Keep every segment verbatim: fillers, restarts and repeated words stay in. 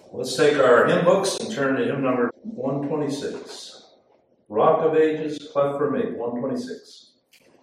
Let's take our hymn books and turn to hymn number one twenty-six. Rock of Ages, cleft for me, one twenty-six.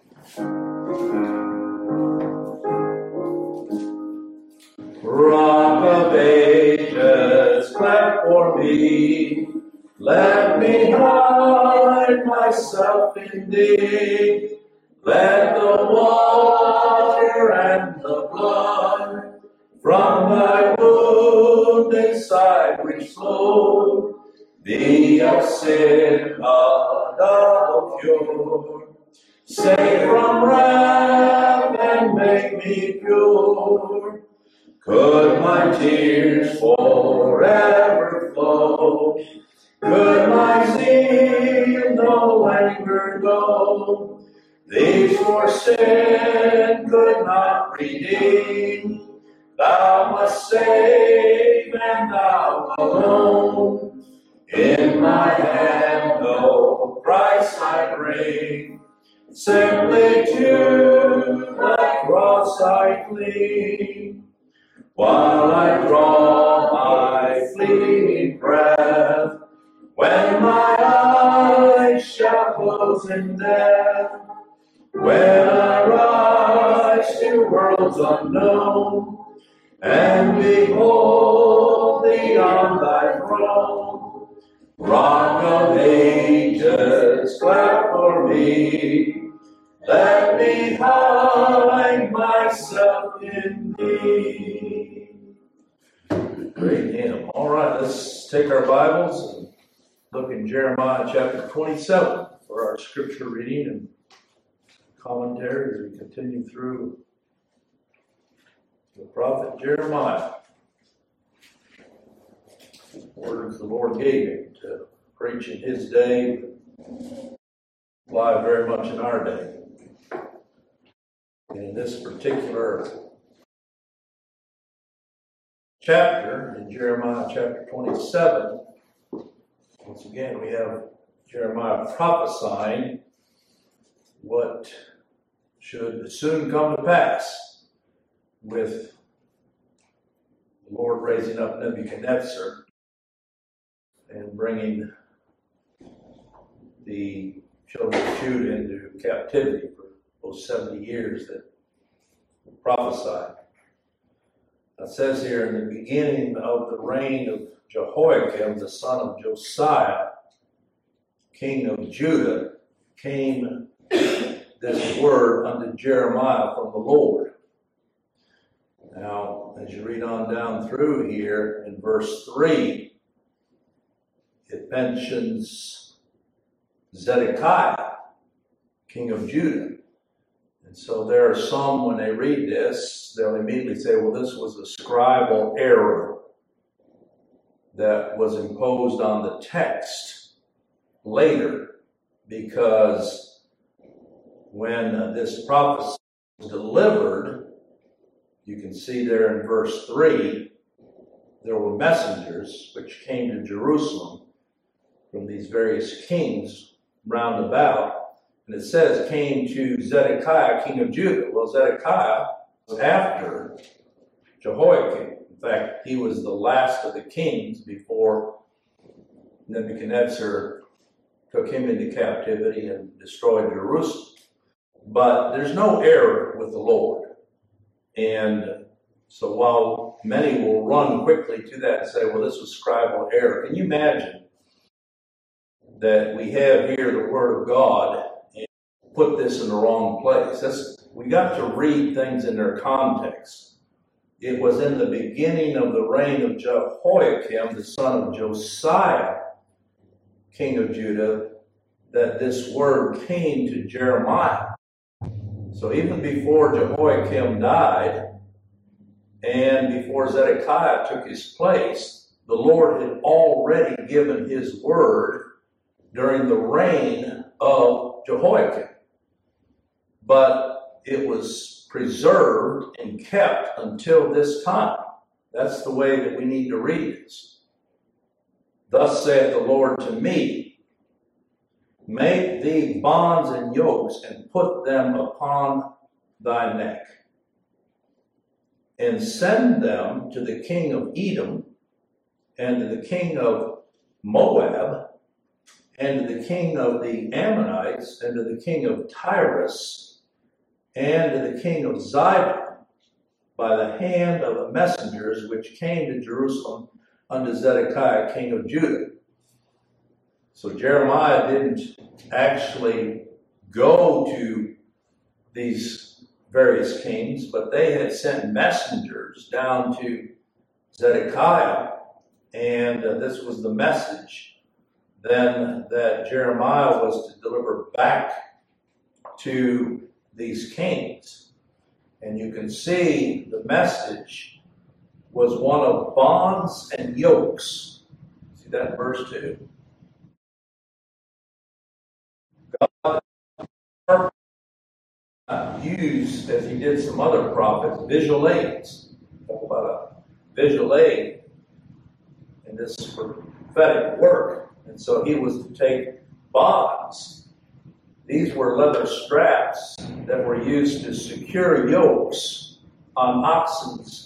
Rock of Ages, cleft for me, let me hide myself in thee. Let the water and the blood from thy wounded side which flowed be of sin a double cure. Save from wrath and make me pure. Could my tears forever flow, could my zeal no longer go, these for sin could not redeem. Thou must save, and thou alone. In my hand, no price I bring, simply to thy cross I cling. While I draw my fleeting breath, when my eyes shall close in death, when I rise to worlds unknown, and behold thee on thy throne, Rock of Ages, clap for me, let me hide myself in thee. Great hymn. All right, let's take our Bibles and look in Jeremiah chapter twenty-seven for our scripture reading and commentary as we continue through the prophet Jeremiah. Words the Lord gave him to preach in his day apply very much in our day. And in this particular chapter, in Jeremiah chapter twenty-seven, once again we have Jeremiah prophesying what should soon come to pass with the Lord raising up Nebuchadnezzar and bringing the children of Judah into captivity for those seventy years that were prophesied. It says here, in the beginning of the reign of Jehoiakim, the son of Josiah, king of Judah, came this word unto Jeremiah from the Lord. Now, as you read on down through here in verse three, it mentions Zedekiah, king of Judah. And so there are some, when they read this, they'll immediately say, well, this was a scribal error that was imposed on the text later, because when uh, this prophecy was delivered, you can see there in verse three, there were messengers which came to Jerusalem from these various kings round about. And it says, came to Zedekiah, king of Judah. Well, Zedekiah was after Jehoiakim. In fact, he was the last of the kings before Nebuchadnezzar took him into captivity and destroyed Jerusalem. But there's no error with the Lord. And so while many will run quickly to that and say, well, this was scribal error, can you imagine that we have here the Word of God and put this in the wrong place? That's, we got to read things in their context. It was in the beginning of the reign of Jehoiakim, the son of Josiah, king of Judah, that this word came to Jeremiah. So even before Jehoiakim died, and before Zedekiah took his place, the Lord had already given his word during the reign of Jehoiakim. But it was preserved and kept until this time. That's the way that we need to read this. Thus saith the Lord to me, make thee bonds and yokes, and put them upon thy neck, and send them to the king of Edom, and to the king of Moab, and to the king of the Ammonites, and to the king of Tyrus, and to the king of Zidon, by the hand of the messengers which came to Jerusalem unto Zedekiah king of Judah. So Jeremiah didn't actually go to these various kings, but they had sent messengers down to Zedekiah, and uh, this was the message then that Jeremiah was to deliver back to these kings. And you can see the message was one of bonds and yokes. See that in verse two. God used, as he did some other prophets, visual aids. Talk about a visual aid in this prophetic work. And so he was to take bonds. These were leather straps that were used to secure yokes on oxen's.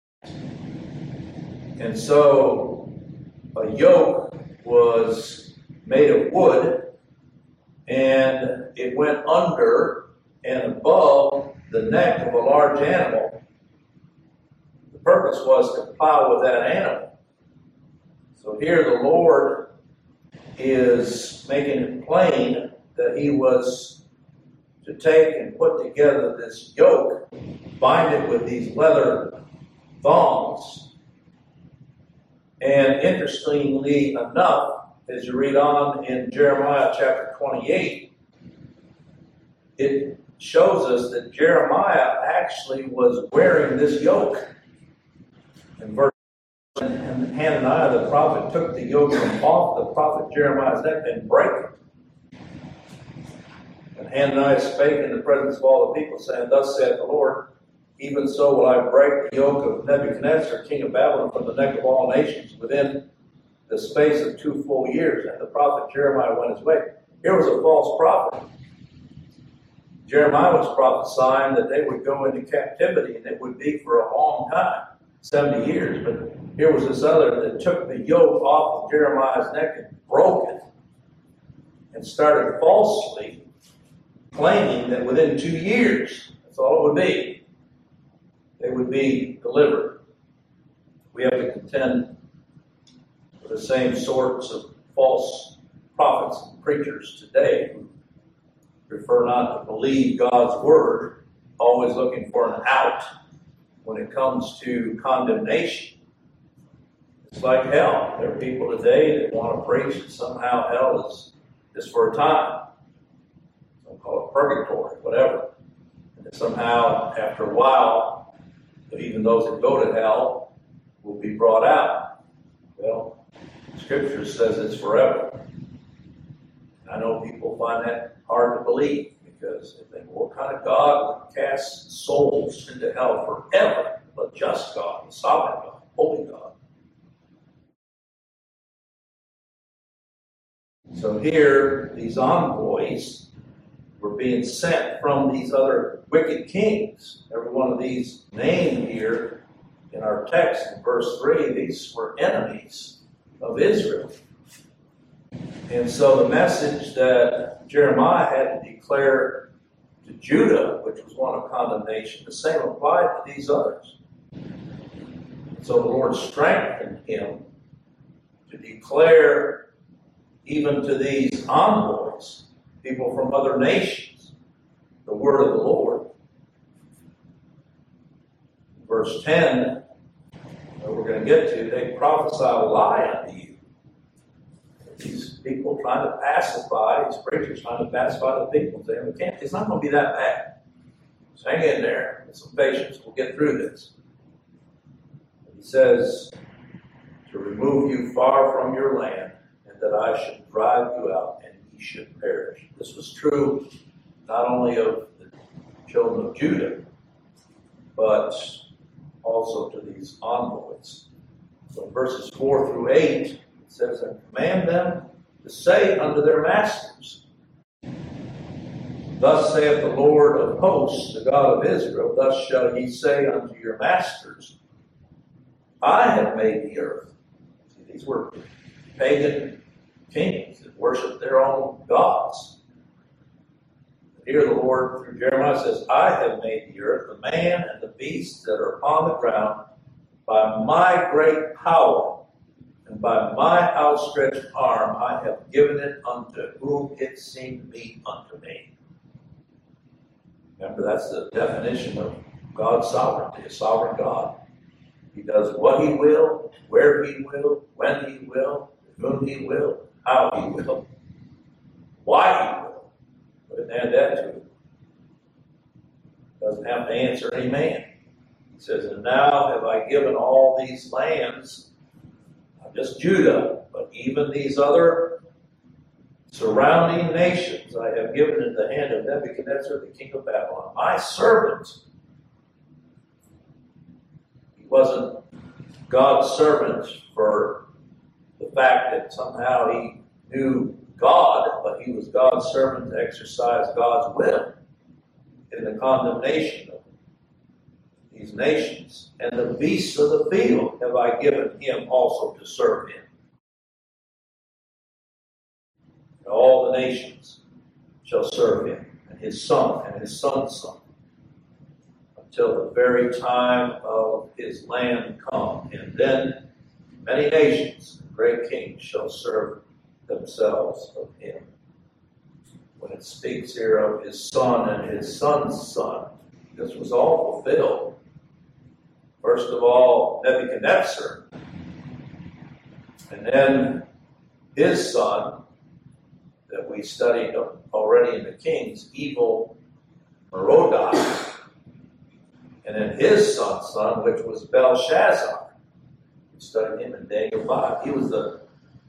And so a yoke was made of wood, and it went under and above the neck of a large animal. The purpose was to plow with that animal. So here the Lord is making it plain that he was to take and put together this yoke, bind it with these leather thongs. And interestingly enough, as you read on in Jeremiah chapter twenty-eight, it shows us that Jeremiah actually was wearing this yoke. In verse And Hananiah the prophet took the yoke from off the prophet Jeremiah's neck and brake it. And Hananiah spake in the presence of all the people, saying, Thus saith the Lord, even so will I break the yoke of Nebuchadnezzar, king of Babylon, from the neck of all nations within the space of two full years. And the prophet Jeremiah went his way. Here was a false prophet. Jeremiah was prophesying that they would go into captivity, and it would be for a long time, seventy years. But here was this other that took the yoke off of Jeremiah's neck and broke it and started falsely claiming that within two years, that's all it would be, they would be delivered. We have to contend with the same sorts of false prophets and preachers today who prefer not to believe God's word, always looking for an out when it comes to condemnation. It's like hell. There are people today that want to preach that somehow hell is just for a time. Some call it purgatory, whatever. And that somehow, after a while, that even those that go to hell will be brought out. Well, Scripture says it's forever. I know people find that hard to believe because they think, well, what kind of God would cast souls into hell forever? But just God, the sovereign God, holy God. So here, these envoys were being sent from these other wicked kings. Every one of these named here in our text in verse three, these were enemies of Israel. And so the message that Jeremiah had to declare to Judah, which was one of condemnation, the same applied to these others. So the Lord strengthened him to declare even to these envoys, people from other nations, the word of the Lord. Verse ten, that we're going to get to, they prophesy a lie unto you. These people trying to pacify, these preachers trying to pacify the people, saying, we can't, it's not going to be that bad. Just hang in there with some patience, we'll get through this. He says, to remove you far from your land, and that I should drive you out, and ye should perish. This was true not only of the children of Judah, but also to these envoys. So in verses four through eight, it says, and command them to say unto their masters, Thus saith the Lord of hosts, the God of Israel, thus shall ye say unto your masters, I have made the earth. See, These were pagan kings that worshiped their own gods. Here the Lord, through Jeremiah, says, I have made the earth, the man and the beasts that are upon the ground, by my great power and by my outstretched arm I have given it unto whom it seemed meet unto me. Remember, that's the definition of God's sovereignty, a sovereign God. He does what he will, where he will, when he will, whom he will, how he will, why he will. But it add that to it. Doesn't have to answer any man. He says, and now have I given all these lands, not just Judah, but even these other surrounding nations I have given in the hand of Nebuchadnezzar, the king of Babylon, my servant. He wasn't God's servant for the fact that somehow he knew God, but he was God's servant to exercise God's will in the condemnation of these nations. And the beasts of the field have I given him also to serve him. And all the nations shall serve him, and his son and his son's son, until the very time of his land come. And then many nations, great kings, shall serve themselves of him. When it speaks here of his son and his son's son, this was all fulfilled. First of all, Nebuchadnezzar, and then his son, that we studied already in the Kings, evil Merodach, and then his son's son, which was Belshazzar. We studied him in Daniel five. He was the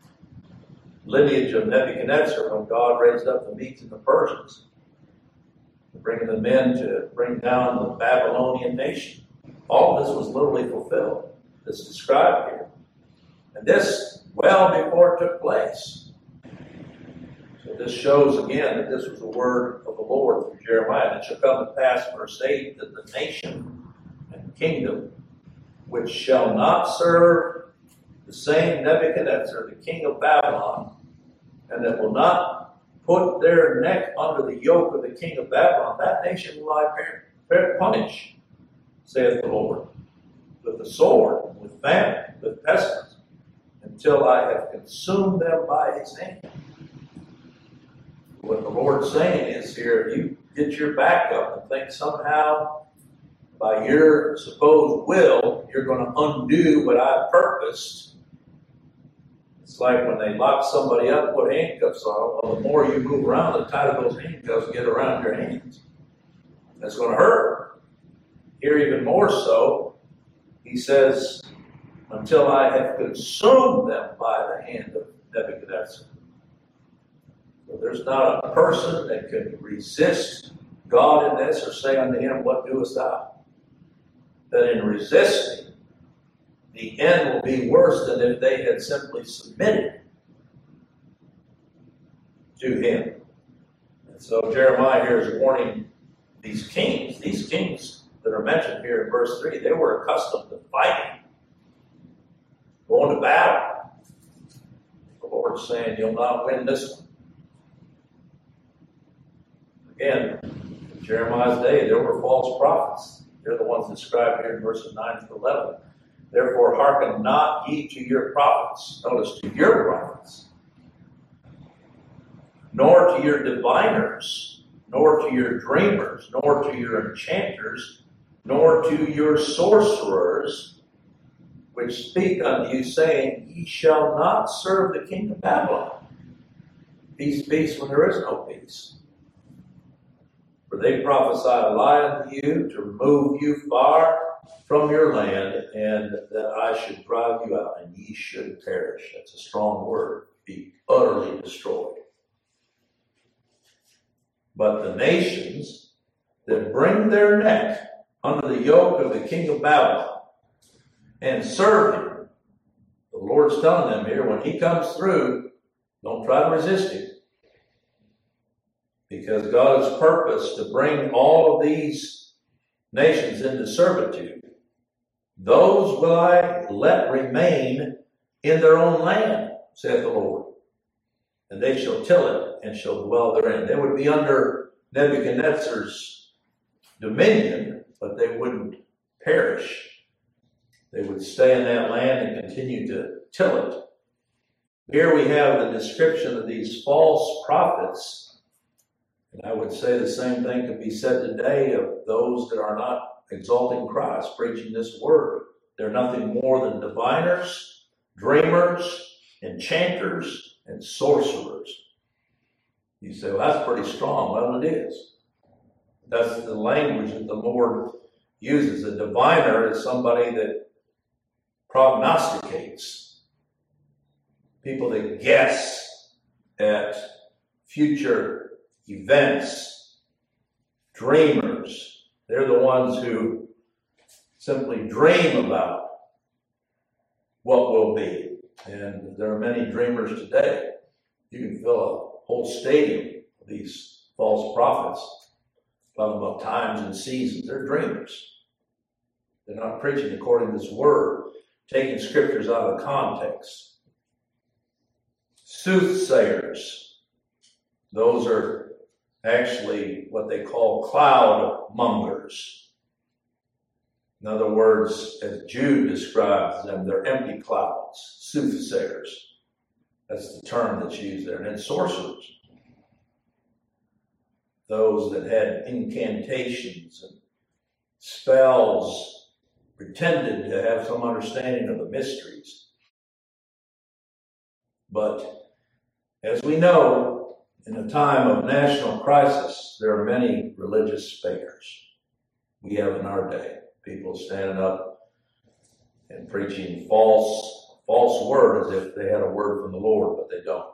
lineage of Nebuchadnezzar when God raised up the Medes and the Persians, bringing them in to bring down the Babylonian nation. All of this was literally fulfilled. This is described here. And this well before it took place. So this shows again that this was a word of the Lord through Jeremiah. And it shall come to pass, verse eight, that the nation and kingdom which shall not serve the same Nebuchadnezzar, the king of Babylon, and that will not put their neck under the yoke of the king of Babylon, that nation will I punish, saith the Lord, with the sword, with famine, with pestilence, until I have consumed them by his hand. What the Lord's saying is here, if you get your back up and think somehow by your supposed will, you're going to undo what I've purposed. It's like when they lock somebody up and put handcuffs on them. Well, the more you move around, the tighter those handcuffs get around your hands. That's going to hurt. Here even more so, he says, until I have consumed them by the hand of Nebuchadnezzar. So there's not a person that can resist God in this or say unto him, what doest thou? That in resisting, the end will be worse than if they had simply submitted to him. And so Jeremiah here is warning these kings, these kings that are mentioned here in verse three, they were accustomed to fighting, going to battle. The Lord's saying, you'll not win this one. Again, in Jeremiah's day, there were false prophets. They're the ones described here in verses nine to eleven. Therefore, hearken not ye to your prophets. Notice, to your prophets. Nor to your diviners, nor to your dreamers, nor to your enchanters, nor to your sorcerers, which speak unto you, saying, ye shall not serve the king of Babylon. Peace, peace, when there is no peace. For they prophesy a lie unto you, to remove you far from your land, and that I should drive you out, and ye should perish. That's a strong word. Be utterly destroyed. But the nations that bring their neck under the yoke of the king of Babylon and serve him, the Lord's telling them here, when he comes through, don't try to resist him. Because God has purposed to bring all of these nations into servitude. Those will I let remain in their own land, saith the Lord. And they shall till it, and shall dwell therein. They would be under Nebuchadnezzar's dominion, but they wouldn't perish. They would stay in that land and continue to till it. Here we have the description of these false prophets. And I would say the same thing could be said today of those that are not exalting Christ, preaching this word. They're nothing more than diviners, dreamers, enchanters, and sorcerers. You say, well, that's pretty strong. Well, it is. That's the language that the Lord uses. A diviner is somebody that prognosticates. People that guess at future events. Dreamers. They're the ones who simply dream about what will be. And there are many dreamers today. You can fill a whole stadium of these false prophets, talking about times and seasons. They're dreamers. They're not preaching according to this word, taking scriptures out of context. Soothsayers. Those are actually what they call cloud mongers. In other words, as Jude describes them, they're empty clouds, soothsayers. That's the term that's used there. And then sorcerers. Those that had incantations and spells, pretended to have some understanding of the mysteries. But as we know, in a time of national crisis, there are many religious fakers. We have in our day. People standing up and preaching false, false word as if they had a word from the Lord, but they don't.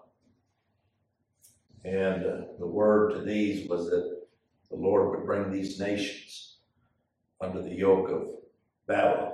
And uh, the word to these was that the Lord would bring these nations under the yoke of Babylon.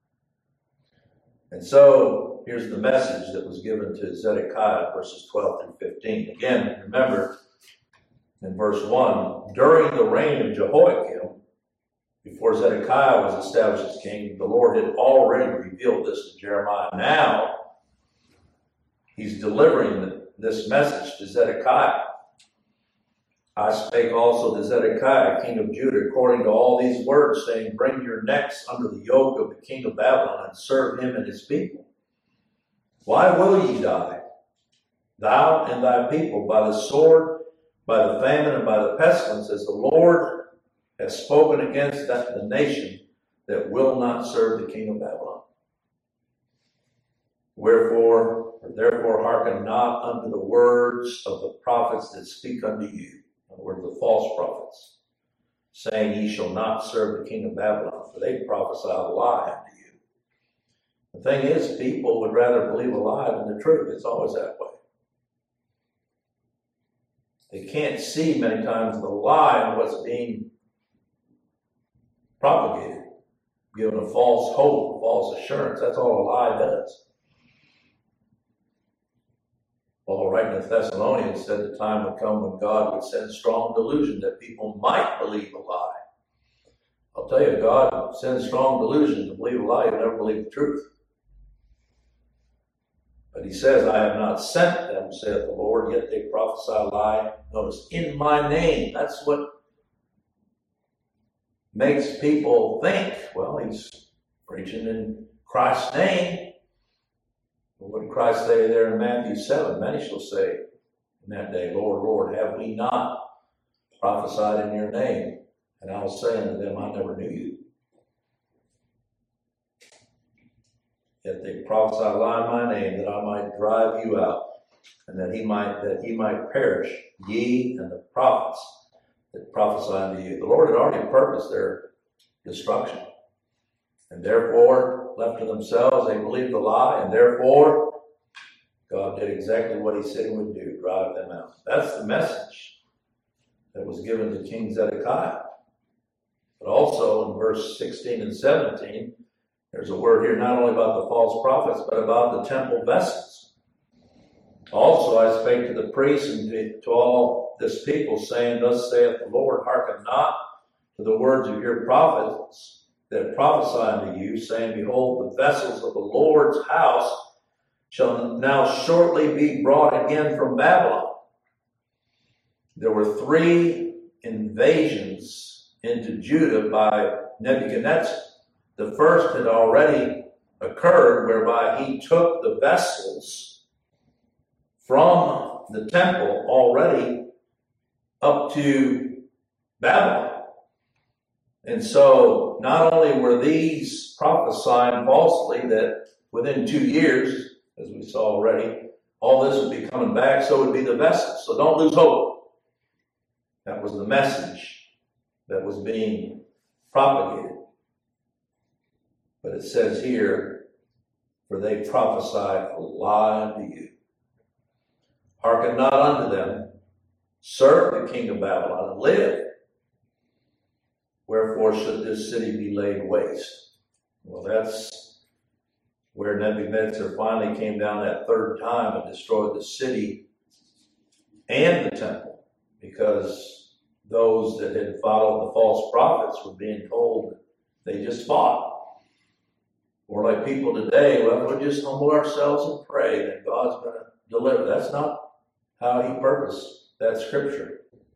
And so here's the message that was given to Zedekiah, verses twelve through fifteen. Again, remember in verse one, during the reign of Jehoiakim, before Zedekiah was established as king, the Lord had already revealed this to Jeremiah. Now, he's delivering this message to Zedekiah. I spake also to Zedekiah, king of Judah, according to all these words, saying, bring your necks under the yoke of the king of Babylon, and serve him and his people. Why will ye die, thou and thy people, by the sword, by the famine, and by the pestilence, as the Lord has spoken against that the nation that will not serve the king of Babylon? Wherefore, or therefore hearken not unto the words of the prophets that speak unto you. In other words, the false prophets, saying, ye shall not serve the king of Babylon, for they prophesy a lie unto you. The thing is, people would rather believe a lie than the truth. It's always that way. They can't see many times the lie and what's being propagated, given a false hope, a false assurance. That's all a lie does. Paul, writing to Thessalonians, said the time would come when God would send strong delusion that people might believe a lie. I'll tell you, God sends strong delusion to believe a lie. You'll never believe the truth. But he says, I have not sent them, saith the Lord, yet they prophesy a lie. Notice, in my name. That's what makes people think, well, he's preaching in Christ's name. But what did Christ say there in Matthew seven? Many shall say in that day, Lord, Lord, have we not prophesied in your name? And I will say unto them, I never knew you. Yet they prophesy a lie in my name, that I might drive you out, and that he might that ye might perish, ye and the prophets that prophesy unto you. The Lord had already purposed their destruction. And therefore, left to themselves, they believed the lie, and therefore, God did exactly what he said he would do, drive them out. That's the message that was given to King Zedekiah. But also in verse sixteen and seventeen, there's a word here not only about the false prophets, but about the temple vessels. Also I spake to the priests and to, to all this people, saying, thus saith the Lord, hearken not to the words of your prophets that prophesy unto you, saying, behold, the vessels of the Lord's house shall now shortly be brought again from Babylon. There were three invasions into Judah by Nebuchadnezzar. The first had already occurred, whereby he took the vessels from the temple already up to Babylon. And so not only were these prophesying falsely that within two years, as we saw already, all this would be coming back, so would be the vessels. So don't lose hope. That was the message that was being propagated. But it says here, for they prophesy a lie unto you. Hearken not unto them, serve the king of Babylon, and live. Wherefore should this city be laid waste? Well, that's where Nebuchadnezzar finally came down that third time and destroyed the city and the temple, because those that had followed the false prophets were being told they just fought. Or like people today, well, we'll just humble ourselves and pray that God's going to deliver. That's not how he purposed that scripture.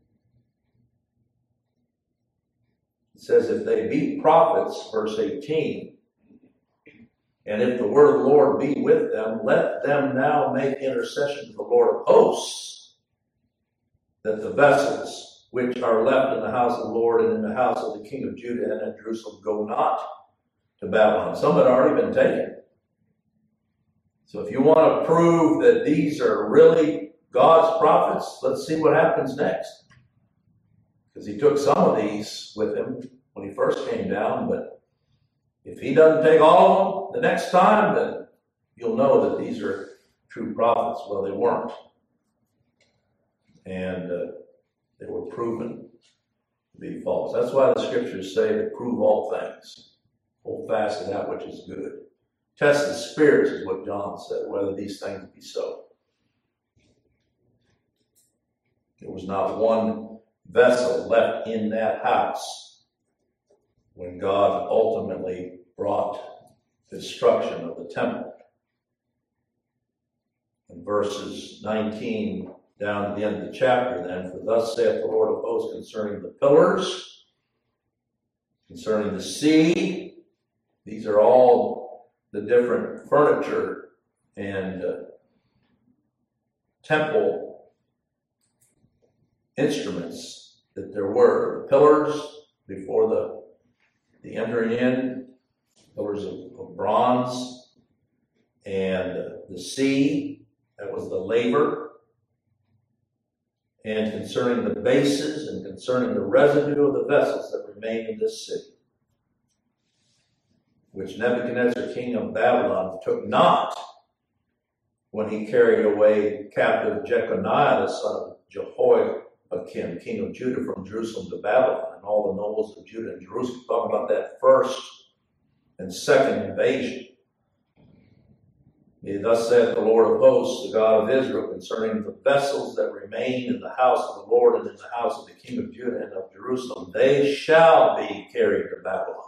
It says, if they be prophets, verse eighteen, and if the word of the Lord be with them, let them now make intercession to the Lord of hosts, that the vessels which are left in the house of the Lord and in the house of the king of Judah and at Jerusalem go not to Babylon. Some had already been taken. So if you want to prove that these are really God's prophets, let's see what happens next. Because he took some of these with him when he first came down, but if he doesn't take all of them the next time, then you'll know that these are true prophets. Well, they weren't. And uh, they were proven to be false. That's why the scriptures say to prove all things. Hold fast to that which is good. Test the spirits is what John said, whether these things be so. There was not one vessel left in that house when God ultimately brought destruction of the temple. In verses nineteen down to the end of the chapter then, for thus saith the Lord of hosts concerning the pillars, concerning the sea. These are all the different furniture and uh, temple instruments that there were. The pillars before the, the entering in, pillars of, of bronze, and uh, the sea, that was the laver, and concerning the bases and concerning the residue of the vessels that remained in this city, which Nebuchadnezzar, king of Babylon, took not when he carried away captive Jeconiah, the son of Jehoiakim, king of Judah, from Jerusalem to Babylon, and all the nobles of Judah and Jerusalem. Talking about that first and second invasion. Thus saith the Lord of hosts, the God of Israel, concerning the vessels that remain in the house of the Lord and in the house of the king of Judah and of Jerusalem, they shall be carried to Babylon.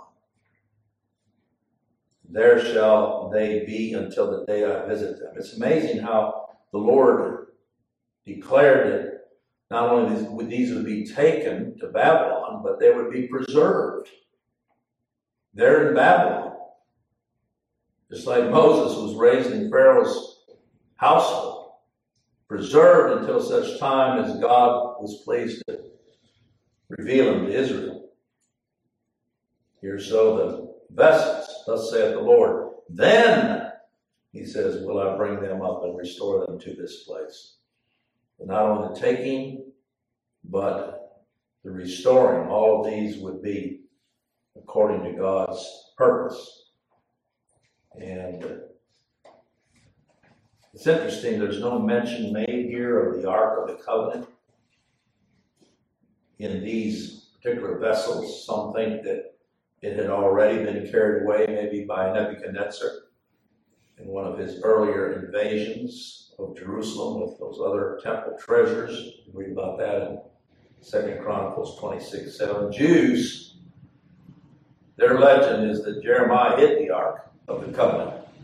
There shall they be until the day I visit them. It's amazing how the Lord declared that not only would these would be taken to Babylon, but they would be preserved there in Babylon. Just like Moses was raised in Pharaoh's household, preserved until such time as God was pleased to reveal him to Israel. Here so the vessels, thus saith the Lord. Then, he says, will I bring them up and restore them to this place. But not only the taking, but the restoring. All of these would be according to God's purpose. And uh, it's interesting, there's no mention made here of the Ark of the Covenant in these particular vessels. Some think that it had already been carried away maybe by Nebuchadnezzar in one of his earlier invasions of Jerusalem with those other temple treasures. You read about that in Second Chronicles twenty-six seven. Jews, their legend is that Jeremiah hid the Ark of the Covenant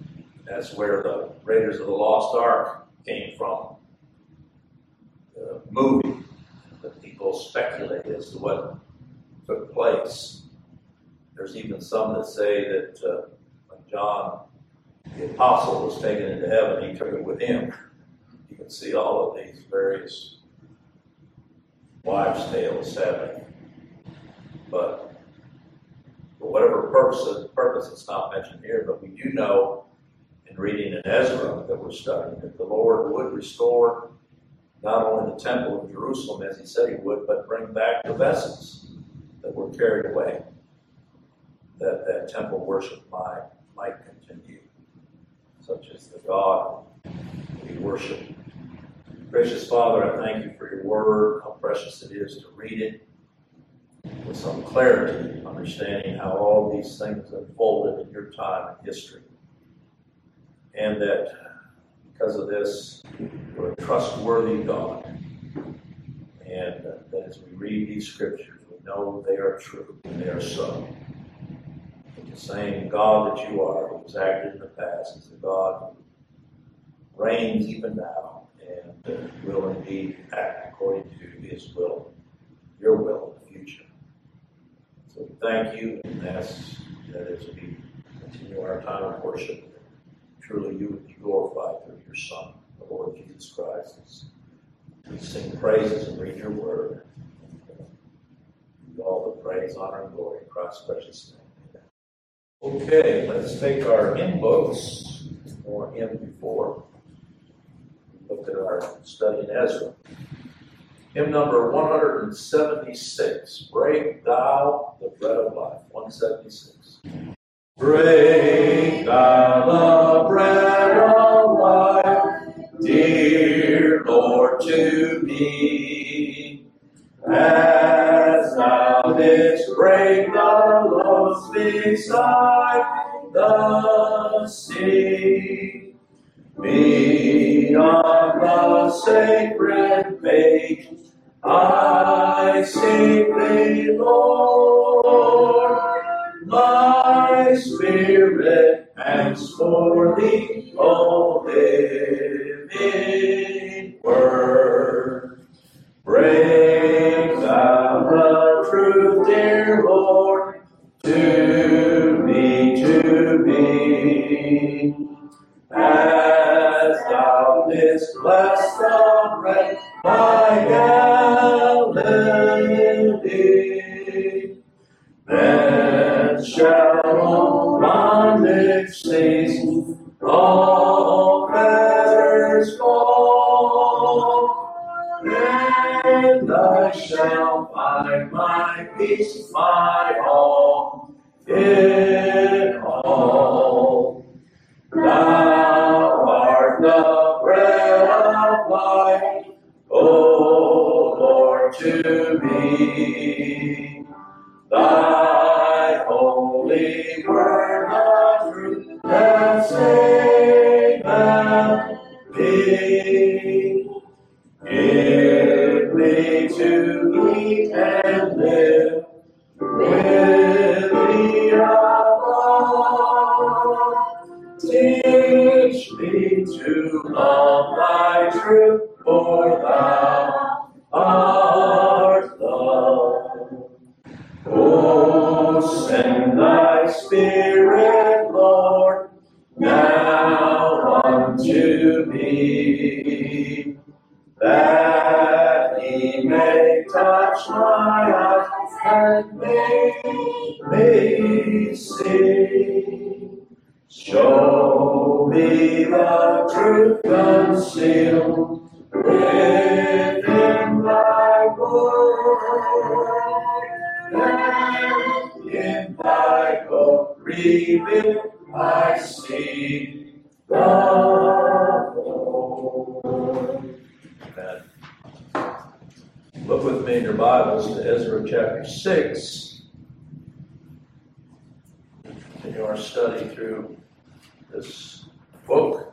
That's where the Raiders of the Lost Ark came from. The movie that people speculate as to what took place. There's even some that say that uh, when John the Apostle was taken into heaven, he took it with him. You can see all of these various wives' tales happening. But for whatever purpose, purpose, it's not mentioned here, but we do know in reading in Ezra that we're studying that the Lord would restore not only the temple of Jerusalem as he said he would, but bring back the vessels that were carried away, that that temple worship might, might continue, such as the God we worship. Gracious Father, I thank you for your word, how precious it is to read it with some clarity, understanding how all these things unfolded in your time and history. And that because of this, you're a trustworthy God. And uh, that as we read these scriptures, we know they are true and they are so. And the same God that you are, who has acted in the past, is the God who reigns even now and uh, will indeed act according to his will, your will in the future. So we thank you and ask that as we continue our time of worship, truly you would be glorified through your Son, the Lord Jesus Christ, as we sing praises and read your word. Give all the praise, honor, and glory in Christ's precious name. Amen. Okay, let's take our hymn books, or hymn before. Look at our study in Ezra. Hymn number one seventy-six, Break Thou the Bread of Life, one seventy-six. Break Thou the bread of life, dear Lord to me, as Thou didst break the loaves beside the sea. Me on the sacred page I seek Thee, Lord. My spirit hangs for Thee, O living Word. Bring Thou the truth, dear Lord, to me, to me. As Thou didst bless the bread by Galilee, then shall all bondage cease, all fetters fall, and I shall find my peace, my all in all. Thou art the bread of life, O Lord, to me. Thy holy word, the truth that saveth me. Give me to eat and live with Thee above. Teach me to love Thy truth, for Thou art love. Oh, send Thy Spirit, Lord, now unto me, that He may touch my eyes and make me see. Show me the truth concealed within Thy word, and in Thy book reveal I see the Lord. Amen. Look with me in your Bibles to Ezra chapter six. Continue our study through this book,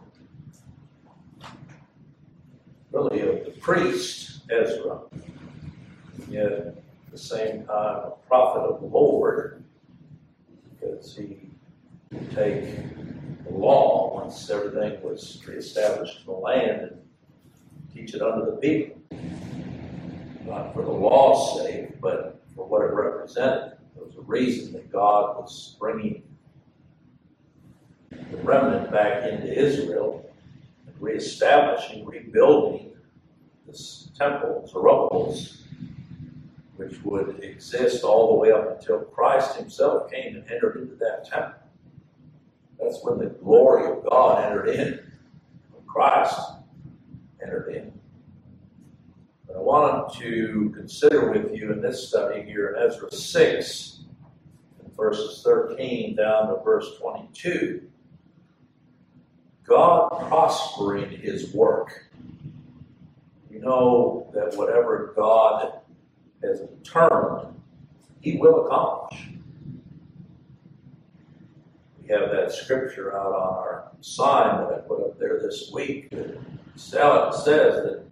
really of the priest Ezra, yet at the same time a prophet of the Lord, because he would take the law once everything was reestablished in the land and teach it unto the people. Not for the law's sake, but for what it represented. There was a reason that God was bringing the remnant back into Israel and reestablishing, rebuilding this temple, Zerubbabel's, which would exist all the way up until Christ himself came and entered into that temple. That's when the glory of God entered in, when Christ entered in. But I wanted to consider with you in this study here in Ezra six, in verses thirteen down to verse twenty-two, God prospering his work. We know that whatever God has determined, he will accomplish. We have that scripture out on our sign that I put up there this week that says that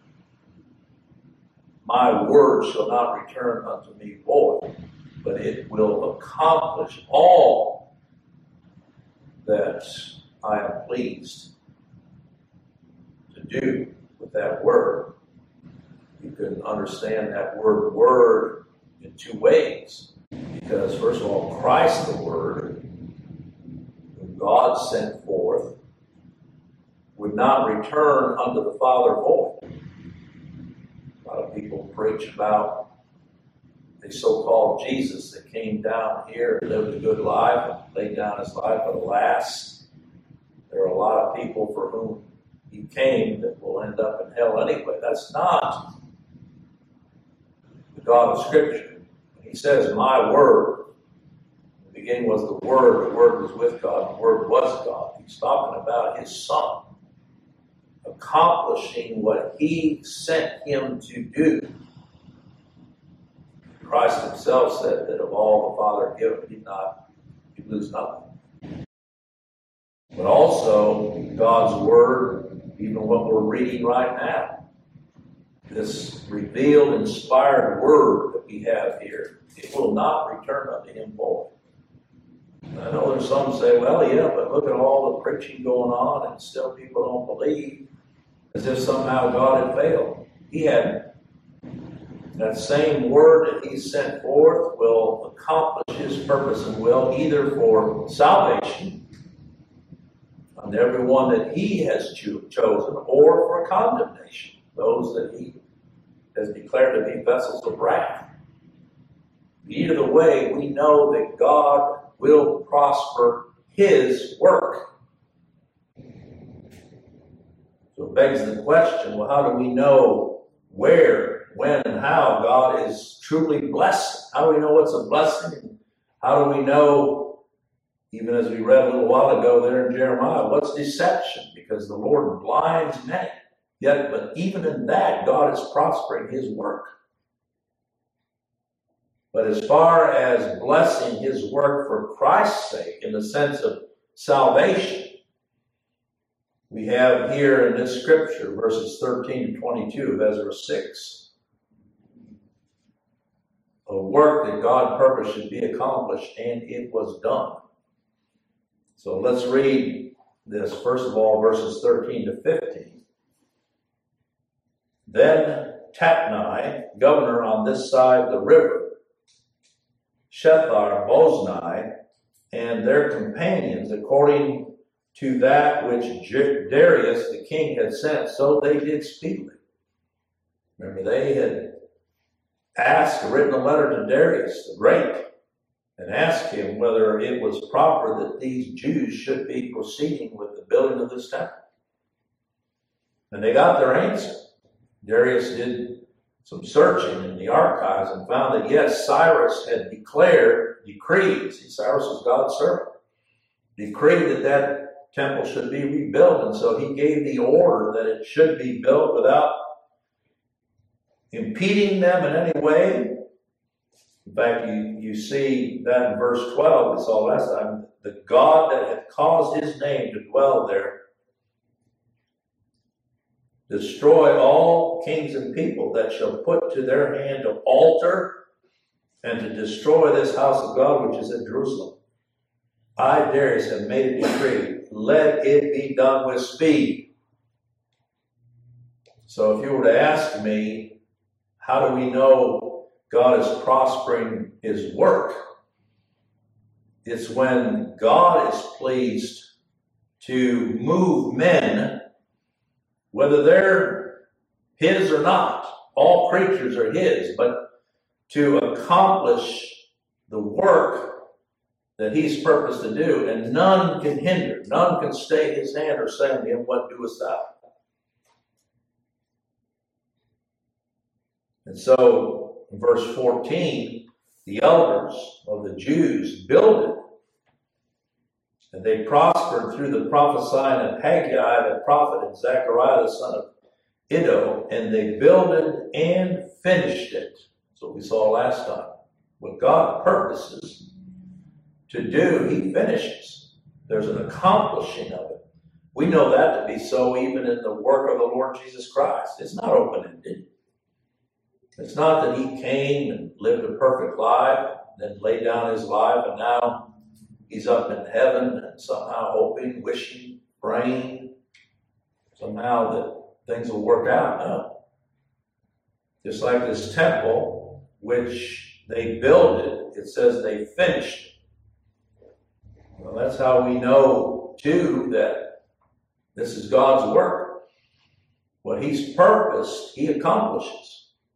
my word shall not return unto me void, but it will accomplish all that I am pleased to do with that word. You can understand that word word in two ways. Because first of all, Christ the Word, whom God sent forth, would not return unto the Father void. A lot of people preach about the so-called Jesus that came down here and lived a good life and laid down his life, but alas, there are a lot of people for whom he came that will end up in hell anyway. That's not the God of Scripture. He says, my word. In the beginning was the Word, the Word was with God, and the Word was God. He's talking about his Son accomplishing what he sent him to do. Christ himself said that of all the Father given, he'd not, he'd lose nothing. But also, God's Word, even what we're reading right now, this revealed, inspired Word that we have here, it will not return unto him void. I know there's some say, well, yeah, but look at all the preaching going on and still people don't believe, as if somehow God had failed. He hadn't. That same word that he sent forth will accomplish his purpose and will, either for salvation on everyone that he has cho- chosen, or for condemnation, those that he has declared to be vessels of wrath. Either the way, we know that God will prosper his work. So it begs the question, well, how do we know where, when, and how God is truly blessing? How do we know what's a blessing? How do we know, even as we read a little while ago there in Jeremiah, what's deception? Because the Lord blinds many. Yet, but even in that, God is prospering his work. But as far as blessing his work for Christ's sake, in the sense of salvation, we have here in this scripture, verses thirteen to twenty-two of Ezra six, a work that God purposed should be accomplished, and it was done. So let's read this, first of all, verses thirteen to fifteen. Then Tatnai, governor on this side of the river, Shethar, Bozni, and their companions, according to that which Darius the king had sent, so they did speedily. Remember, they had asked, written a letter to Darius the Great, and asked him whether it was proper that these Jews should be proceeding with the building of this temple. And they got their answer. Darius did some searching in the archives and found that, yes, Cyrus had declared, decreed, see, Cyrus was God's servant, decreed that that temple should be rebuilt, and so he gave the order that it should be built without impeding them in any way. In fact, you, you see that in verse twelve, we saw last time, the God that had caused his name to dwell there, destroy all kings and people that shall put to their hand to alter and to destroy this house of God which is at Jerusalem. I, Darius, have made a decree let it be done with speed. So if you were to ask me, how do we know God is prospering his work? It's when God is pleased to move men, whether they're his or not. All creatures are his, but to accomplish the work that he's purposed to do, and none can hinder, none can stay his hand or say to him, what doest thou? And so, in verse fourteen, the elders of the Jews builded, and they prospered through the prophesying of Haggai the prophet and Zechariah the son of Iddo, and they builded and finished it. That's what we saw last time. What God purposes to do, he finishes. There's an accomplishing of it. We know that to be so even in the work of the Lord Jesus Christ. It's not open-ended. It's not that he came and lived a perfect life, then laid down his life, and now he's up in heaven and somehow hoping, wishing, praying, somehow that things will work out. No. Just like this temple, which they built it, it says they finished it. Well, that's how we know, too, that this is God's work. What he's purposed, he accomplishes.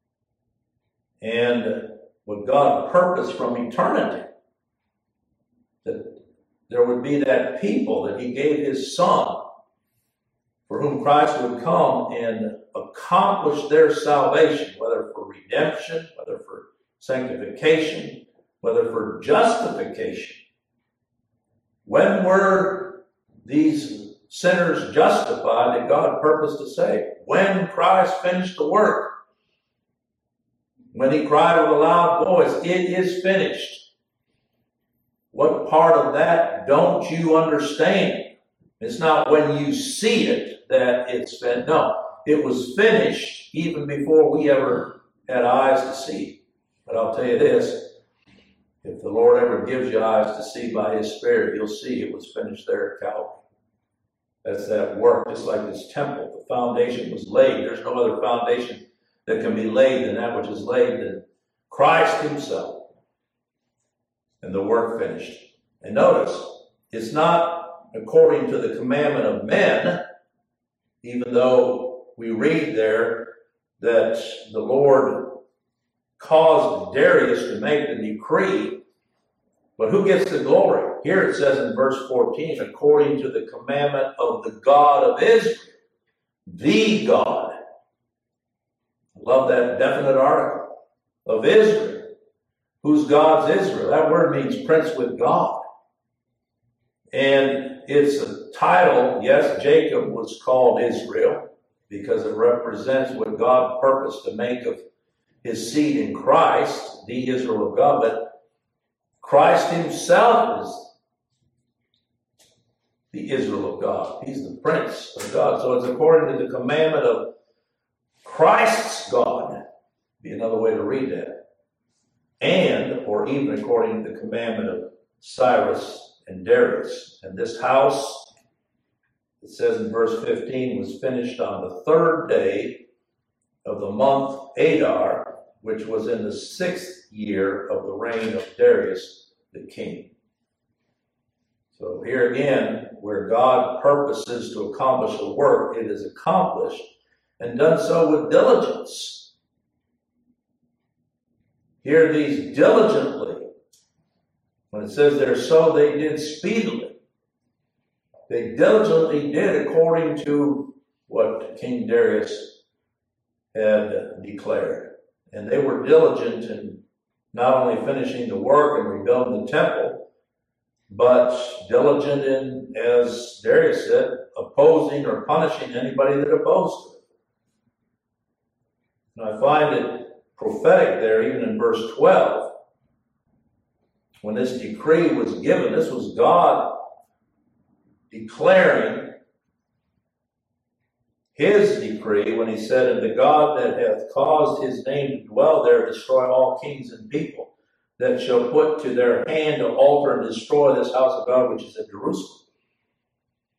And what God purposed from eternity, that there would be that people that he gave his Son, for whom Christ would come and accomplish their salvation, whether for redemption, whether for sanctification, whether for justification. When were these sinners justified that God purposed to save? When Christ finished the work. When he cried with a loud voice, it is finished. What part of that don't you understand? It's not when you see it that it's finished. No, it was finished even before we ever had eyes to see. But I'll tell you this, if the Lord ever gives you eyes to see by his Spirit, you'll see it was finished there at Calvary. That's that work, just like this temple. The foundation was laid. There's no other foundation that can be laid than that which is laid than Christ himself. And the work finished. And notice, it's not according to the commandment of men, even though we read there that the Lord caused Darius to make the decree. But who gets the glory? Here it says in verse fourteen, according to the commandment of the God of Israel, the God. I love that definite article. Of Israel. Whose God's Israel? That word means prince with God. And it's a title. Yes, Jacob was called Israel because it represents what God purposed to make of his seed in Christ, the Israel of God. But Christ himself is the Israel of God. He's the prince of God. So it's according to the commandment of Christ's God. Be another way to read that. And, or even according to the commandment of Cyrus and Darius. And this house, it says in verse fifteen, was finished on the third day of the month Adar, which was in the sixth year of the reign of Darius the king. So here again, where God purposes to accomplish a work, it is accomplished and done so with diligence. Hear these diligently. When it says there, so they did speedily. They diligently did according to what King Darius had declared. And they were diligent in not only finishing the work and rebuilding the temple, but diligent in, as Darius said, opposing or punishing anybody that opposed it. And I find it prophetic there, even in verse twelve. When this decree was given, this was God declaring his decree when he said, and the God that hath caused his name to dwell there, destroy all kings and people that shall put to their hand to alter and destroy this house of God which is at Jerusalem.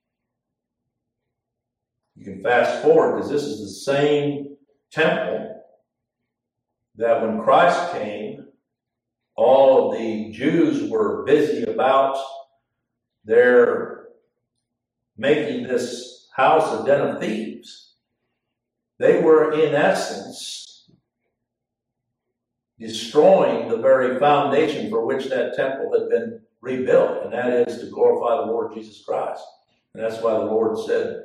can fast forward, because this is the same temple that when Christ came, all of the Jews were busy about their making this house a den of thieves. They were, in essence, destroying the very foundation for which that temple had been rebuilt, and that is to glorify the Lord Jesus Christ. And that's why the Lord said,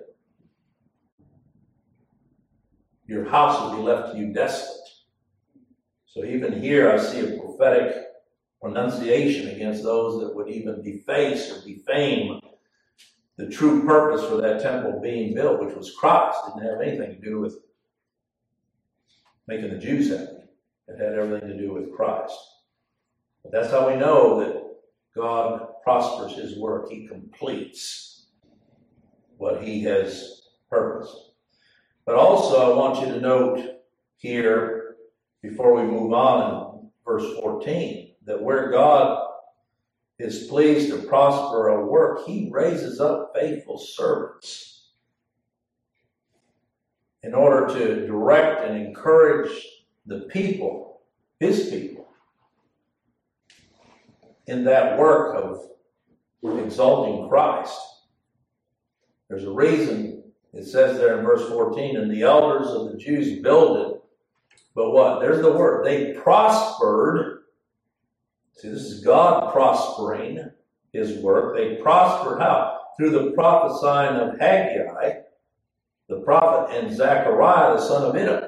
your house will be left to you desolate. So even here I see a prophetic renunciation against those that would even deface or defame the true purpose for that temple being built, which was Christ. It didn't have anything to do with making the Jews happy. It had everything to do with Christ. But that's how we know that God prospers his work. He completes what he has purposed. But also I want you to note here, before we move on in verse fourteen, that where God is pleased to prosper a work, he raises up faithful servants in order to direct and encourage the people, his people, in that work of exalting Christ. There's a reason it says there in verse fourteen, and the elders of the Jews builded, but what? There's the word. They prospered. See, this is God prospering his work. They prospered how? Through the prophesying of Haggai, the prophet, and Zechariah, the son of Iddo.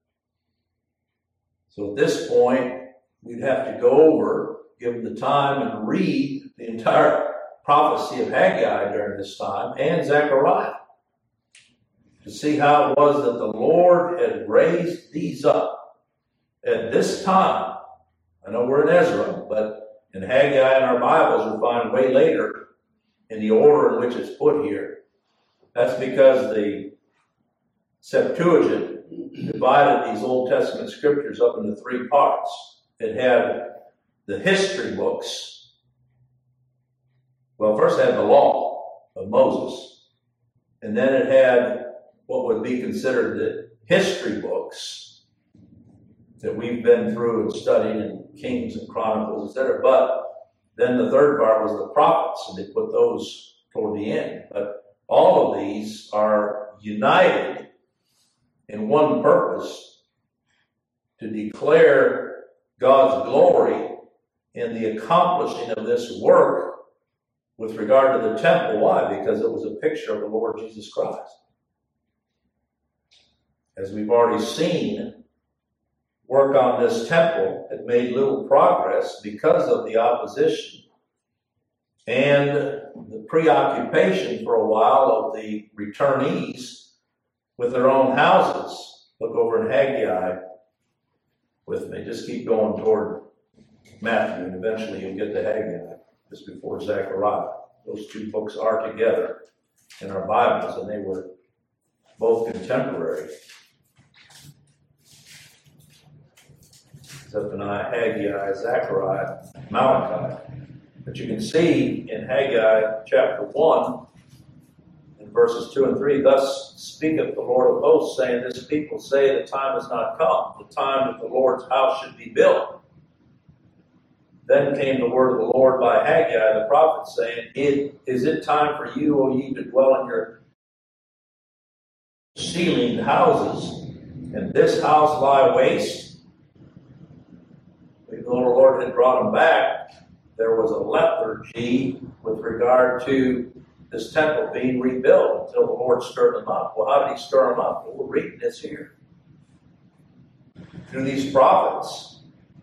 So at this point, we'd have to go over, give the time, and read the entire prophecy of Haggai during this time, and Zechariah, to see how it was that the Lord had raised these up at this time. I know we're in Ezra, but in Haggai in our Bibles we find way later in the order in which it's put here. That's because the Septuagint divided these Old Testament scriptures up into three parts. It had the history books. Well, first it had the law of Moses, and then it had what would be considered the history books that we've been through and studied in Kings and Chronicles, et cetera. But then the third part was the prophets, and they put those toward the end. But all of these are united in one purpose: to declare God's glory in the accomplishing of this work with regard to the temple. Why? Because it was a picture of the Lord Jesus Christ. As we've already seen, work on this temple had made little progress because of the opposition and the preoccupation for a while of the returnees with their own houses. Look over in Haggai with me. Just keep going toward Matthew, and eventually you'll get to Haggai, just before Zechariah. Those two books are together in our Bibles, and they were both contemporary. Zephaniah, Haggai, Zechariah, Malachi. But you can see in Haggai chapter one, in verses two and three, thus speaketh the Lord of hosts, saying, this people say the time has not come, the time that the Lord's house should be built. Then came the word of the Lord by Haggai the prophet, saying, it, is it time for you, O ye, to dwell in your ceilinged houses, and this house lie waste? Even though the Lord had brought them back, there was a lethargy with regard to this temple being rebuilt until the Lord stirred them up. Well, how did he stir them up? Well, we're reading this here. Through these prophets.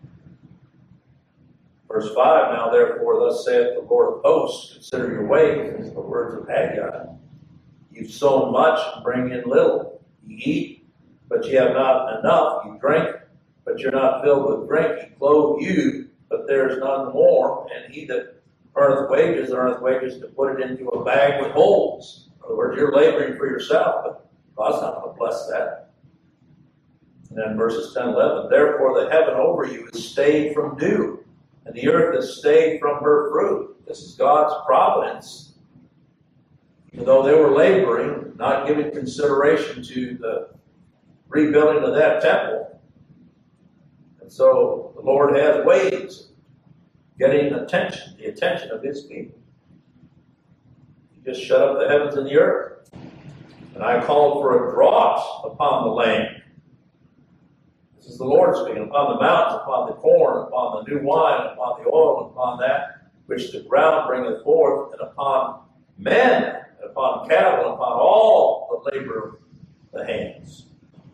Verse five, now therefore thus saith the Lord of hosts, consider your ways, as the words of Haggai. You've sown much and bring in little. You eat, but you have not enough. You drink, but you're not filled with drink. He clothe you, but there's none more. And he that earneth wages, earneth wages to put it into a bag with holes. In other words, you're laboring for yourself, but God's not going to bless that. And then verses ten, eleven, therefore the heaven over you is stayed from dew, and the earth is stayed from her fruit. This is God's providence. Even though they were laboring, not giving consideration to the rebuilding of that temple. And so the Lord has ways of getting attention, the attention of his people. He just shut up the heavens and the earth. And I called for a drought upon the land. This is the Lord speaking, upon the mountains, upon the corn, upon the new wine, upon the oil, upon that which the ground bringeth forth, and upon men, and upon cattle, and upon all the labor of the hands.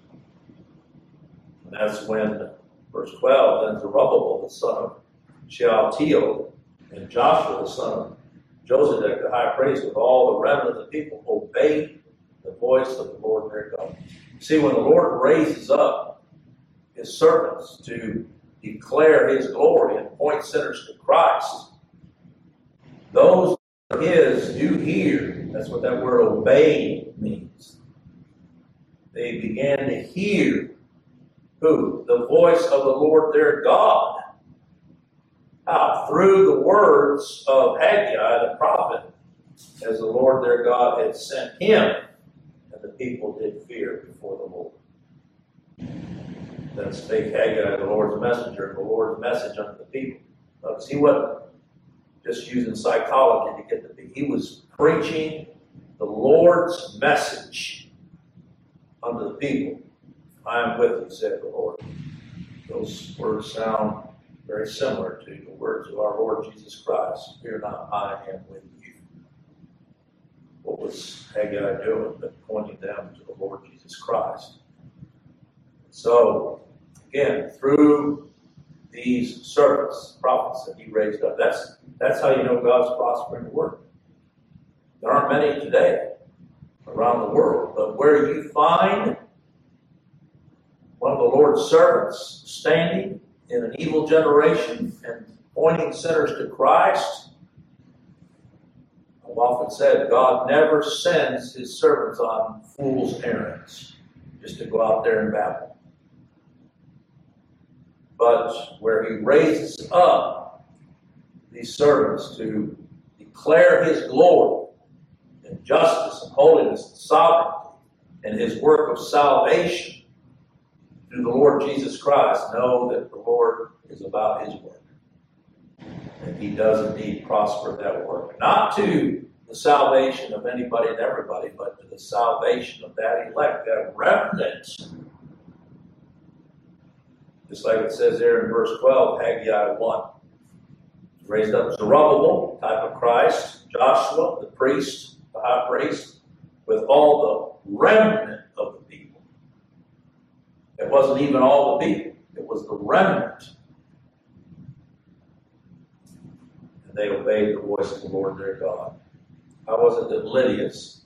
And that's when, verse twelve, then Zerubbabel, the son of Shealtiel, and Joshua, the son of Josedek, the high priest, with all the remnant of the people, obeyed the voice of the Lord their God. See, when the Lord raises up his servants to declare his glory and point sinners to Christ, those of his do hear. That's what that word obey means. They began to hear who? The voice of the Lord their God. How? Through the words of Haggai the prophet, as the Lord their God had sent him, and the people did fear before the Lord. Then spake Haggai, the Lord's messenger, the Lord's message unto the people. Notice he wasn't just using psychology to get the people. He was preaching the Lord's message unto the people. I am with you, said the Lord. Those words sound very similar to the words of our Lord Jesus Christ. Fear not, I am with you. What was Haggai doing but pointing them to the Lord Jesus Christ? So, again, through these servants, prophets that he raised up, that's, that's how you know God's prospering the work. There aren't many today around the world, but where you find one of the Lord's servants standing in an evil generation and pointing sinners to Christ, I've often said God never sends his servants on fool's errands just to go out there and babble. But where he raises up these servants to declare his glory and justice and holiness and sovereignty and his work of salvation through the Lord Jesus Christ, know that the Lord is about his work. And he does indeed prosper that work. Not to the salvation of anybody and everybody, but to the salvation of that elect, that remnant. Just like it says there in verse twelve, Haggai one. Raised up Zerubbabel, type of Christ, Joshua, the priest, the high priest, with all the remnant of the people. It wasn't even all the people. It was the remnant. And they obeyed the voice of the Lord their God. How was it that Lydia's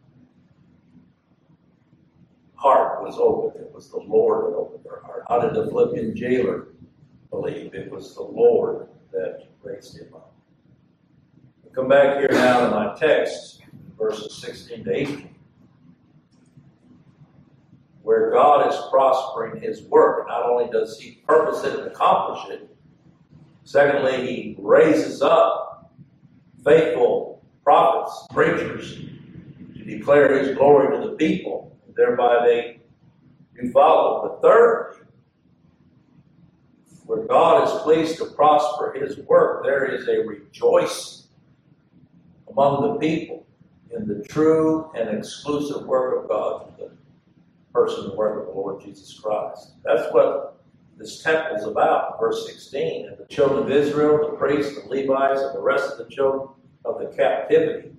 heart was opened? It was the Lord that opened her heart. How did the Philippian jailer believe? It was the Lord that raised him up. We'll come back here now to my text, verses sixteen to eighteen. Where God is prospering his work. Not only does he purpose it and accomplish it, secondly, he raises up faithful prophets, preachers, to declare his glory to the people, and thereby they do follow. But thirdly, where God is pleased to prosper his work, there is a rejoicing among the people in the true and exclusive work of God, the person and work of the Lord Jesus Christ. That's what this temple is about. Verse sixteen, and the children of Israel, the priests, the Levites, and the rest of the children of the captivity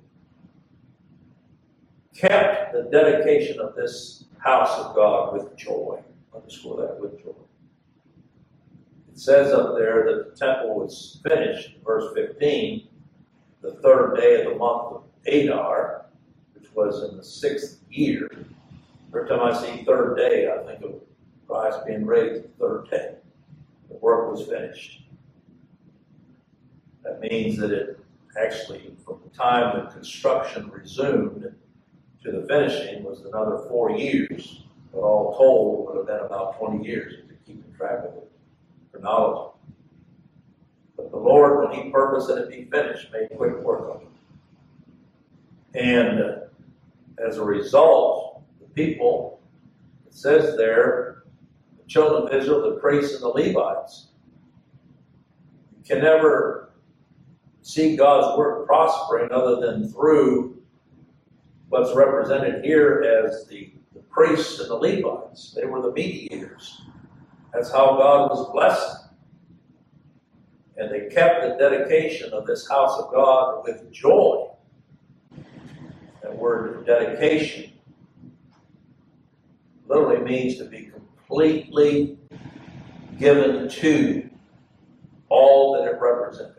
kept the dedication of this house of God with joy. Underscore that, with joy. It says up there that the temple was finished, verse fifteen, the third day of the month of Adar, which was in the sixth year. Every time I see third day, I think of Christ being raised the third day. The work was finished. That means that it actually, from the time the construction resumed to the finishing, was another four years. But all told, would have been about twenty years if you're keeping track of it. Chronology. But the Lord, when he purposed that it be finished, made quick work of it. And uh, as a result, the people, it says there, the children of Israel, the priests and the Levites, can never see God's work prospering other than through what's represented here as the, the priests and the Levites. They were the mediators. That's how God was blessing. And they kept the dedication of this house of God with joy. That word dedication literally means to be completely given to all that it represented.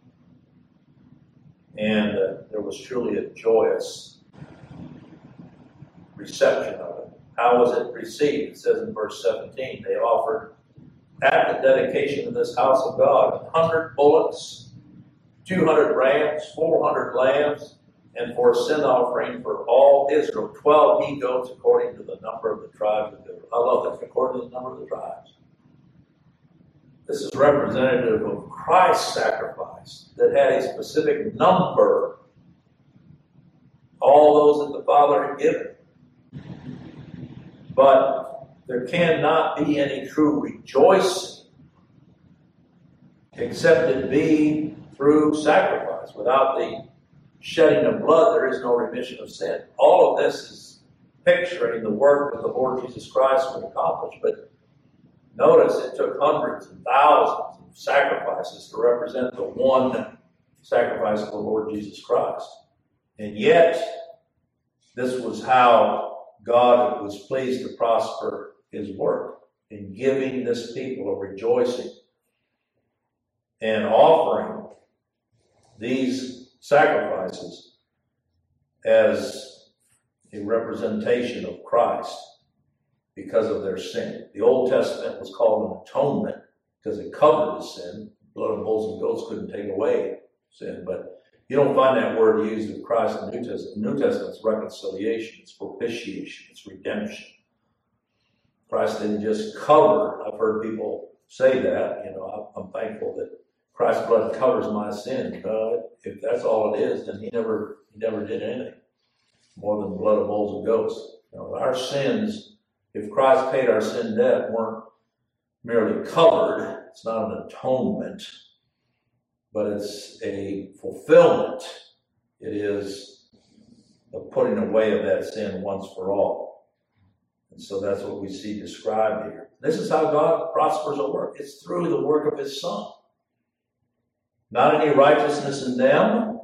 And uh, there was truly a joyous reception of it. How was it received? It says in verse seventeen, they offered at the dedication of this house of God one hundred bullocks, two hundred rams, four hundred lambs, and for a sin offering for all Israel, twelve he-goats according to the number of the tribes of Israel. I love that, according to the number of the tribes. This is representative of Christ's sacrifice that had a specific number, all those that the Father had given. But there cannot be any true rejoicing except it be through sacrifice. Without the shedding of blood, there is no remission of sin. All of this is picturing the work that the Lord Jesus Christ would accomplish. But notice it took hundreds and thousands of sacrifices to represent the one sacrifice of the Lord Jesus Christ. And yet, this was how God was pleased to prosper his work in giving this people a rejoicing and offering these sacrifices as a representation of Christ because of their sin. The Old Testament was called an atonement because it covered the sin. Blood of bulls and goats couldn't take away sin, but you don't find that word used of Christ in the New Testament. The New Testament is reconciliation, it's propitiation, it's redemption. Christ didn't just cover. I've heard people say that. You know, I'm thankful that Christ's blood covers my sin. Uh, if that's all it is, then he never he never did anything more than blood of bulls and goats. You know, our sins, if Christ paid our sin debt, weren't merely covered. It's not an atonement, but it's a fulfillment. It is a putting away of that sin once for all. And so that's what we see described here. This is how God prospers a work. It's through the work of his Son. Not any righteousness in them,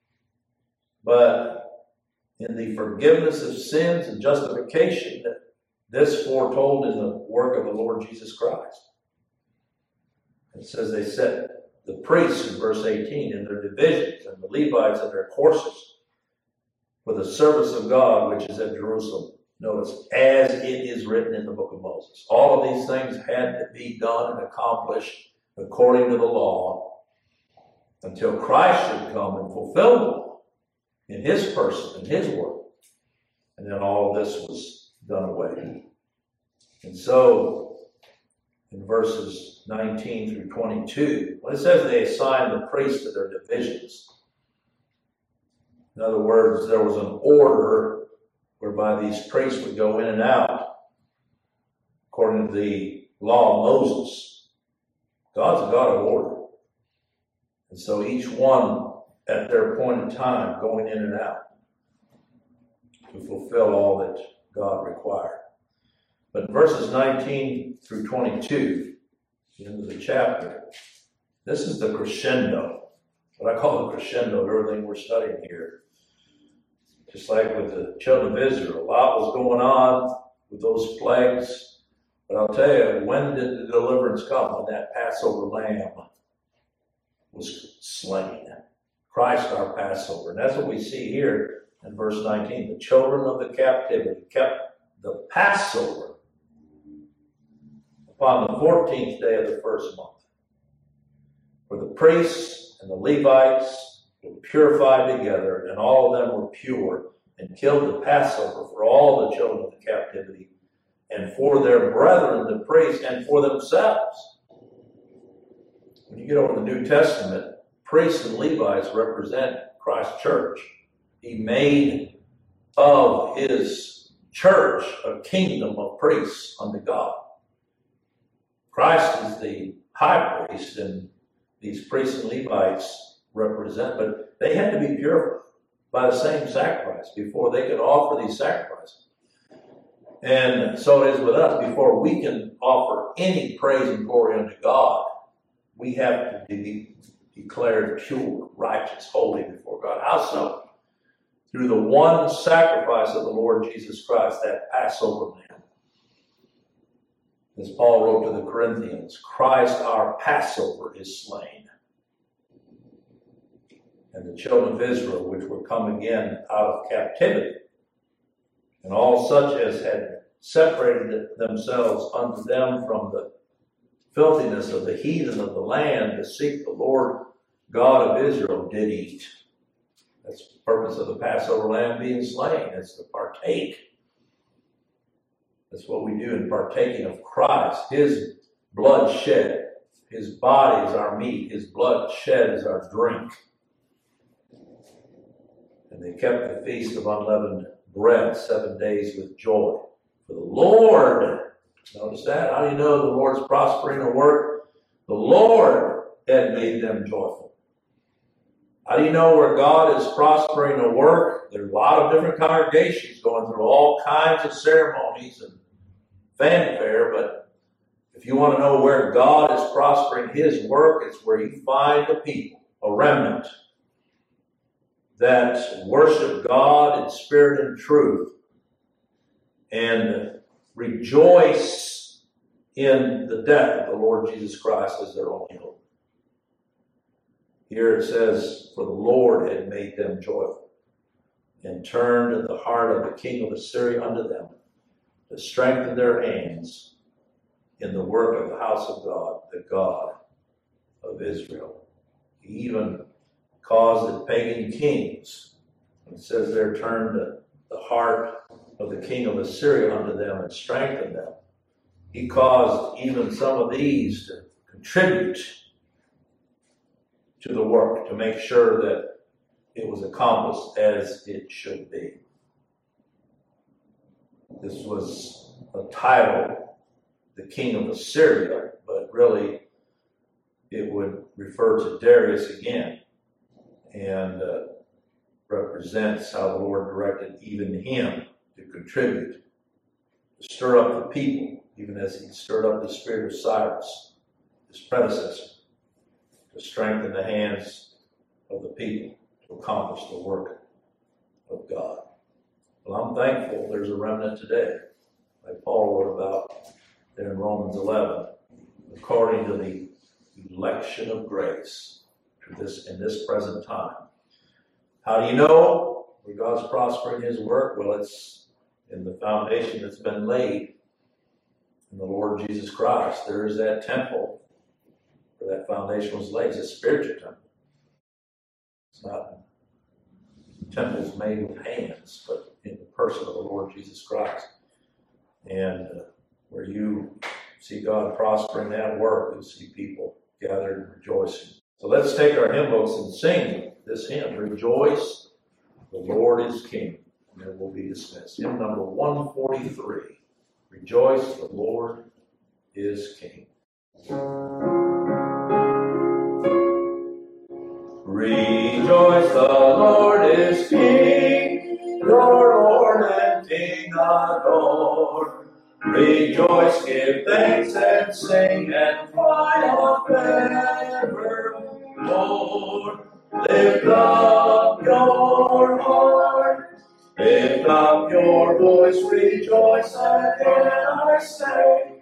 but in the forgiveness of sins and justification that this foretold in the work of the Lord Jesus Christ. It says they set the priests in verse eighteen in their divisions and the Levites in their courses for the service of God which is at Jerusalem. Notice, as it is written in the book of Moses. All of these things had to be done and accomplished according to the law until Christ should come and fulfill the law in his person, in his work. And then all of this was done away. And so, in verses nineteen through twenty-two, when it says they assigned the priests to their divisions, in other words, there was an order whereby these priests would go in and out according to the law of Moses. God's a God of order. And so each one at their appointed time going in and out to fulfill all that God required. But in verses nineteen through twenty-two, the end of the chapter, this is the crescendo, what I call the crescendo of everything we're studying here. Just like with the children of Israel, a lot was going on with those plagues. But I'll tell you, when did the deliverance come? When that Passover lamb was slain. Christ our Passover. And that's what we see here in verse nineteen. The children of the captivity kept the Passover upon the fourteenth day of the first month. For the priests and the Levites were purified together, and all of them were pure, and killed the Passover for all the children of the captivity, and for their brethren, the priests, and for themselves. When you get over the New Testament, priests and Levites represent Christ's church. He made of his church a kingdom of priests unto God. Christ is the high priest, and these priests and Levites represent, but they had to be purified by the same sacrifice before they could offer these sacrifices. And so it is with us. Before we can offer any praise and glory unto God, we have to be declared pure, righteous, holy before God. How so? Through the one sacrifice of the Lord Jesus Christ, that Passover lamb. As Paul wrote to the Corinthians, Christ our Passover is slain. And the children of Israel, which were come again out of captivity, and all such as had separated themselves unto them from the filthiness of the heathen of the land to seek the Lord God of Israel, did eat. That's the purpose of the Passover lamb being slain. It's to partake. That's what we do in partaking of Christ. His blood shed. His body is our meat. His blood shed is our drink. And they kept the feast of unleavened bread seven days with joy. For the Lord, notice that? How do you know the Lord's prospering a work? The Lord had made them joyful. How do you know where God is prospering a work? There are a lot of different congregations going through all kinds of ceremonies and fanfare, but if you want to know where God is prospering his work, it's where you find a people, a remnant, that worship God in spirit and truth and rejoice in the death of the Lord Jesus Christ as their only hope. Here it says, for the Lord had made them joyful and turned the heart of the king of Assyria unto them to strengthen their hands in the work of the house of God, the God of Israel. He even caused the pagan kings, it says there, turned the heart of the king of Assyria unto them and strengthened them. He caused even some of these to contribute to the work, to make sure that it was accomplished as it should be. This was a title, the king of Assyria, but really it would refer to Darius again, and uh, represents how the Lord directed even him to contribute, to stir up the people, even as he stirred up the spirit of Cyrus, his predecessor, to strengthen the hands of the people to accomplish the work of God. Well, I'm thankful there's a remnant today, like Paul wrote about there in Romans eleven, according to the election of grace to this in this present time. How do you know where God's prospering his work? Well, it's in the foundation that's been laid in the Lord Jesus Christ. There is that temple where that foundation was laid. It's a spiritual temple. It's not temples made with hands, but in the person of the Lord Jesus Christ. And uh, where you see God prospering that work, you'll see people gathered and rejoicing. So let's take our hymn books and sing this hymn, Rejoice, the Lord is King. And then we'll be dismissed. Hymn number one forty-three, Rejoice, the Lord is King. Rejoice, the Lord is King, your Lord and King adore. Rejoice, give thanks and sing and triumph evermore. Lift up your heart, lift up your voice, rejoice again, I say,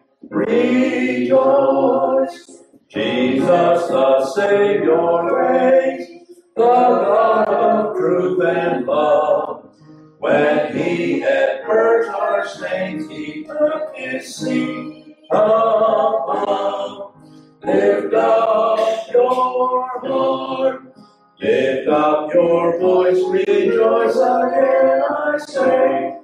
rejoice. Jesus the Savior reigns, the God of truth and love. When he had purged our stains, he took his seat above. Lift up your heart, lift up your voice, rejoice again, I say,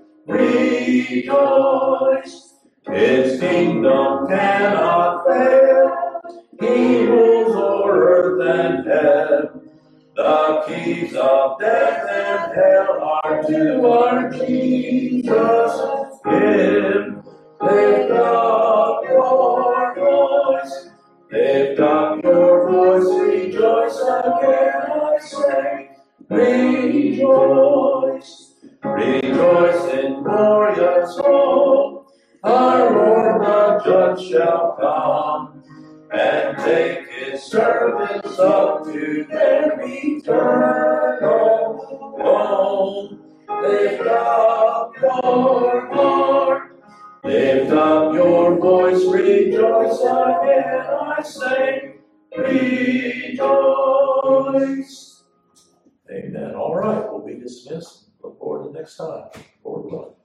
rejoice. His kingdom cannot fail, he rules o'er earth and heaven. The keys of death and hell are to our Jesus. Him lift up your voice. Lift up your voice, rejoice again, I say. Rejoice, rejoice in glorious hope. Our Lord the Judge shall come and take his servants up to their eternal home. Lift up your heart, lift up your voice, rejoice again, I say, rejoice. Amen. All right, we'll be dismissed. Look forward to next time. Lord willing.